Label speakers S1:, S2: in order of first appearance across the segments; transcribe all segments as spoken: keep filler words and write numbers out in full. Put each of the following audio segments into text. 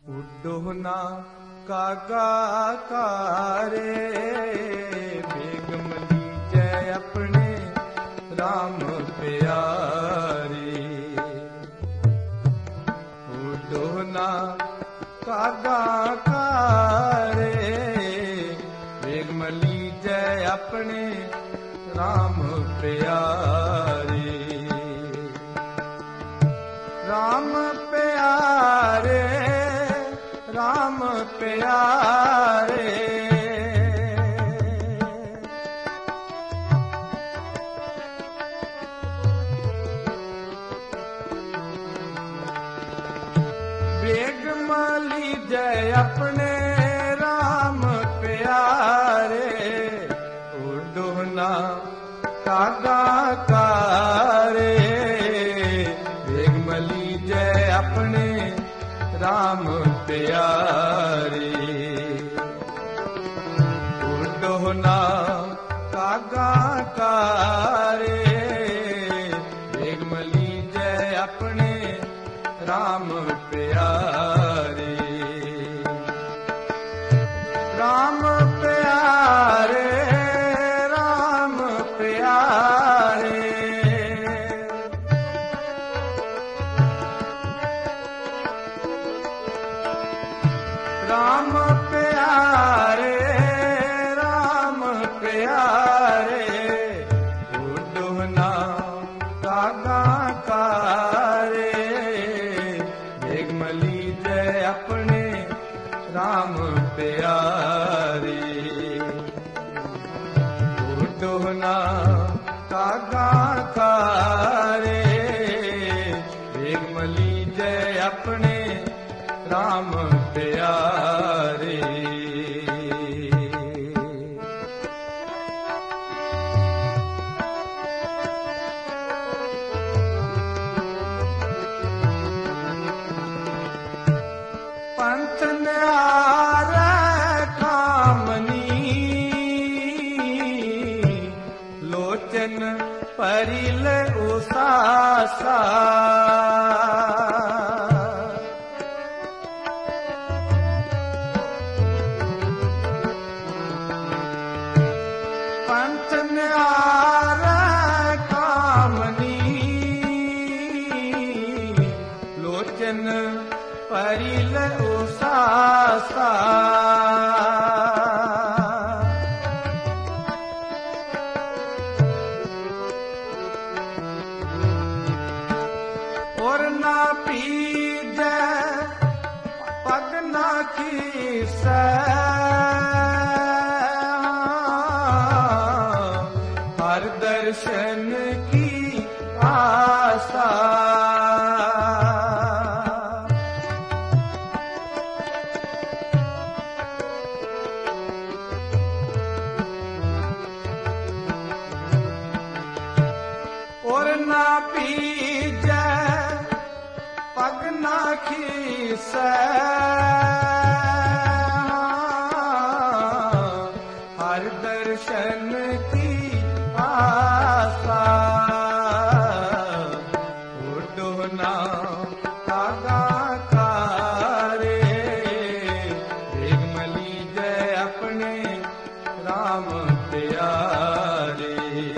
S1: ਉਡੋਨਾ ਕਾਗਾ ਕਾਰੇ ਬੇਗਮ ਲੀਜੈ ਆਪਣੇ ਰਾਮ ਪਿਆਰੇ। ਉਡੋਨਾ ਕਾਗਾ ਕਾਰੇ ਬੇਗਮ ਲੀਜੈ ਆਪਣੇ ਰਾਮ ਪਿਆਰੇ। ਰਾਮ ਪਿਆਰੇ ਰਾਮ ਪਿਆਰੇ ਬੇਗਮ ਲੀਜੈ ਆਪਣੇ ਰਾਮ ਪਿਆਰੇ। ਉਡੋਨਾ ਕਾਗਾ ਕਾਰੇ ਬੇਗਮ ਲੀਜੈ ਆਪਣੇ ਰਾਮ ਪਿਆਰੇ। ਉਡੋਨਾ ਕਾਗਾ ਕਾਰੇ ਬੇਗਮ ਲੀਜੈ ਆਪਣੇ ਰਾਮ ਪਿਆਰੇ। ਰਾਮ ਪਿਆਰੇ ਰਾਮ ਪਿਆਰੇ ਰਾਮ ਪਿਆਰੇ ਰਾਮ ਪਿਆਰੇ। ਉਡੋਨਾ ਕਾਗਾ ਕਾਰੇ ਬੇਗਮ ਲੀਜੈ ਆਪਣੇ ਰਾਮ ਪਿਆਰੇ। ਉਡੋਨਾ ਕਾਗਾ ਕਾਰੇ ਬੇਗਮ ਲੀਜੈ ਆਪਣੇ ਰਾਮ ਪਿਆਰੇ। ਪੰਥ ਨਿਆਰੈ ਕਾਮਨੀ ਲੋਚਨ ਪਰਿਲ ਉਸਾਸਾ। ਪੰਥ ਨਿਆਰੈ ਕਾਮਨੀ ਲੋਚਨ ਪਰਿਲ ਉਸਾਸਾ। ਔਰ ਨਾ ਪੀਜੈ ਪਗ ਨਾ ਖੀਸੈ ਹਰ ਦਰਸ਼ਨ ਕੀ ਆਸਾ। ਔਰ ਨਾ ਪੀਜੈ ਪਗ ਨਾ ਖੀਸੈ ਹਰ ਦਰਸ਼ਨ ਕੀ ਆਸਾ। ਉਡੋਨਾ ਕਾਗਾ ਕਾਰੇ ਬੇਗਮ ਲੀਜੈ ਆਪਣੇ ਰਾਮ ਪਿਆਰੇ।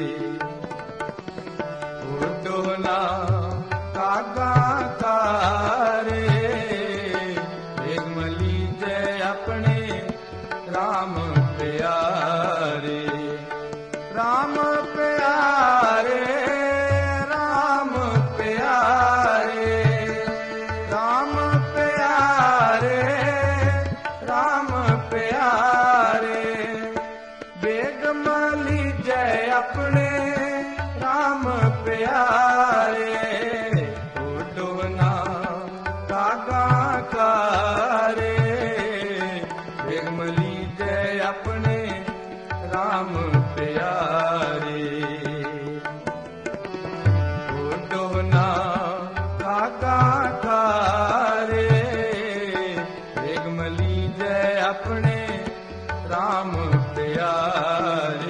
S1: ਉਡੋਨਾ ਕਾਗਾ ਕਾਰੇ ਬੇਗਮ ਲੀਜੈ ਆਪਣੇ ਰਾਮ ਪਿਆਰੇ। ਰਾਮ ਪਿਆਰੇ ਰਾਮ ਪਿਆਰੇ ਰਾਮ ਪਿਆਰੇ ਰਾਮ ਪਿਆਰੇ ਬੇਗਮ ਲੀਜੈ ਆਪਣੇ ਰਾਮ ਪਿਆਰੇ। ਉਡੋਨਾ ਕਾਗਾ ਕਾਰੇ ਬੇਗਮ ਲੀਜੈ ਆਪਣੇ ਰਾਮ ਪਿਆਰੇ। ਉਡੋਨਾ ਕਾਗਾ ਕਾਰੇ ਬੇਗਮ ਲੀਜੈ ਆਪਣੇ ਰਾਮ ਪਿਆਰੇ।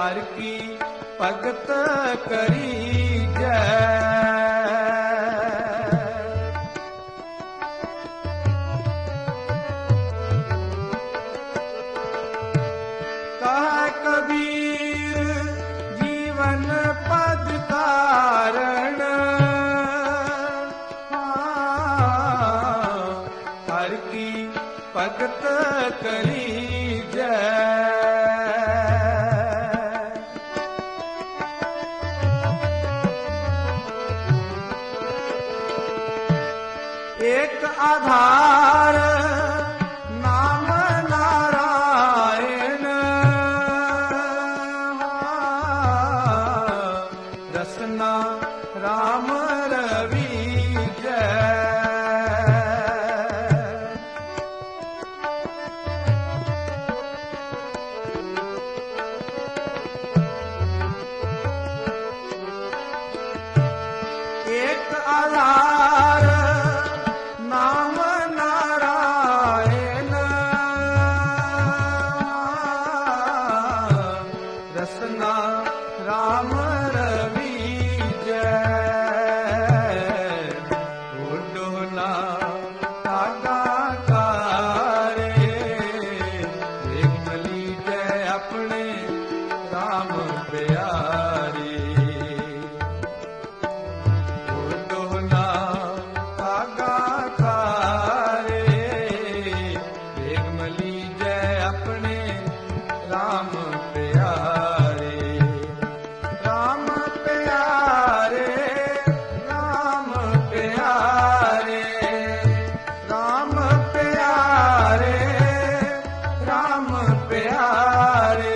S1: हर की भगत करी जय। कह कबीर जीवन पद कारण, हर की भगत करी जय। एक आधार नाम नारायण, रसना राम रवि जय। एक आधार नाम नारायण, रसना राम रवि जय। डोला धागा कारे, देखमली जय अपने राम प्यारे। राम प्यारे, राम प्यारे, राम प्यारे, राम प्यारे, राम प्यारे।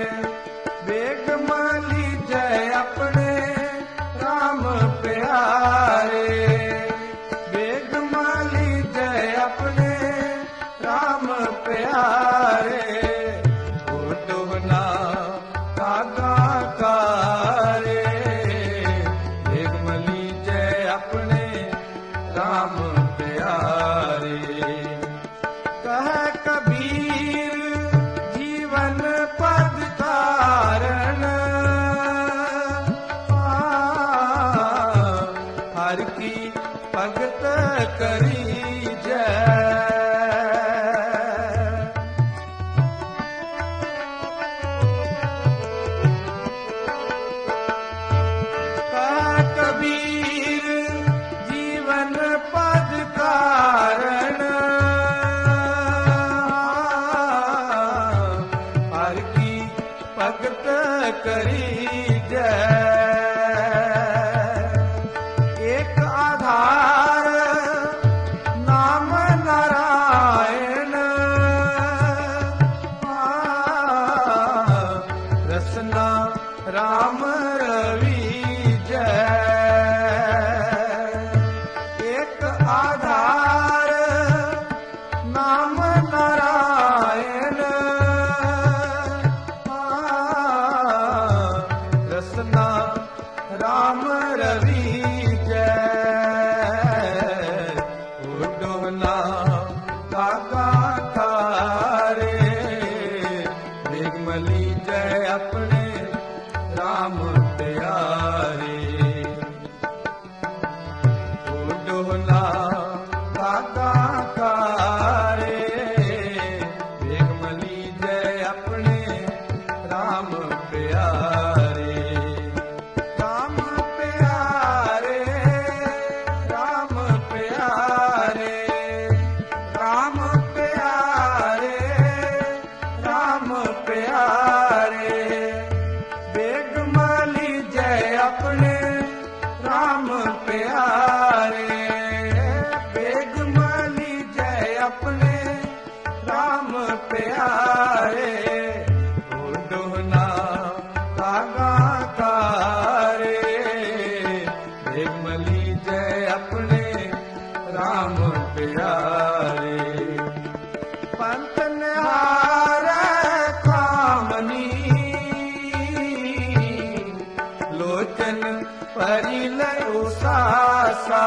S1: बेगमली जय अपने राम प्यारे, बेगमली जय अपने राम प्यारे। धागा कारे, देखमली जय अपने राम प्यारे। कह कबीर जीवन पद कारण, हर की भगत करी जय। कबीर जीवन पद कारण, हर की भगत करी जय। एक आधार नाम नारायण, रसना राम रवि जय। एक आधार नाम नारायण, रसना राम रवि जय। डोला धागा कारे, देखमली जय अपने राम प्यारे। डोला धागा कारे, देखमली जय अपने राम प्यारे। राम प्यारे, राम प्यारे, राम प्यारे, राम प्यारे। बेगमली जय अपने राम प्यारे, बेगमली जय अपने राम प्यारे। डोला धागा कारे, बेगमली जय अपने राम प्यारे। पंत निहार कामनी, लोचन परिल उसासा।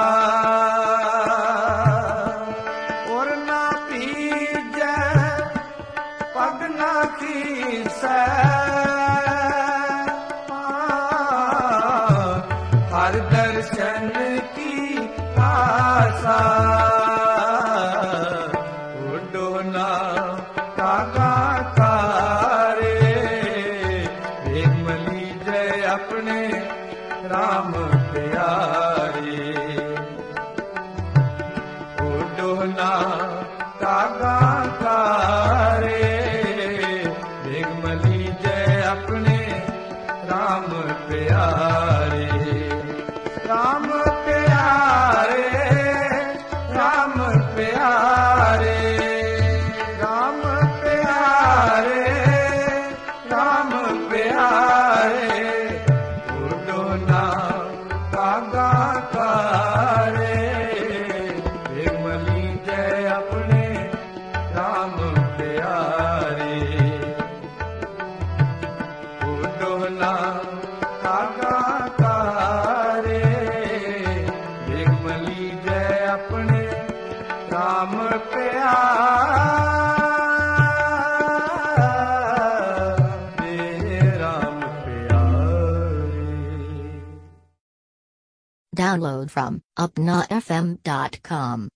S1: और ना पीज पग ना खीस, ਬਿਗਮਲੀ ਜੈ ਆਪਣੇ ਰਾਮ ਪਿਆਰੇ ਉਡੋਨਾ ਤਾਗਾ ਤਾਰੇ ਬਿਗਮਲੀ ਜੈ ਆਪਣੇ ਰਾਮ ਪਿਆਰੇ ਰਾਮ ਪਿਆਰੇ ਰਾਮ ਪਿਆਰੇ ਰਾਮ ਪਿਆਰੇ ਰਾਮ ਪਿਆਰੇ ਉਡੋਨਾ ਤਾਗਾ ਤਾਰੇ ਬਿਗਮਲੀ ਜੈ ਆਪਣੇ ਰਾਮ ਪਿਆਰੇ ਉਡੋਨਾ ਤਾਗਾ ਤਾਰੇ ਬਿਗਮਲੀ ਜੈ ਆਪਣੇ ਰਾਮ ਪਿਆਰੇ ਰਾਮ ਪਿਆਰੇ।
S2: Download from upna f m dot com.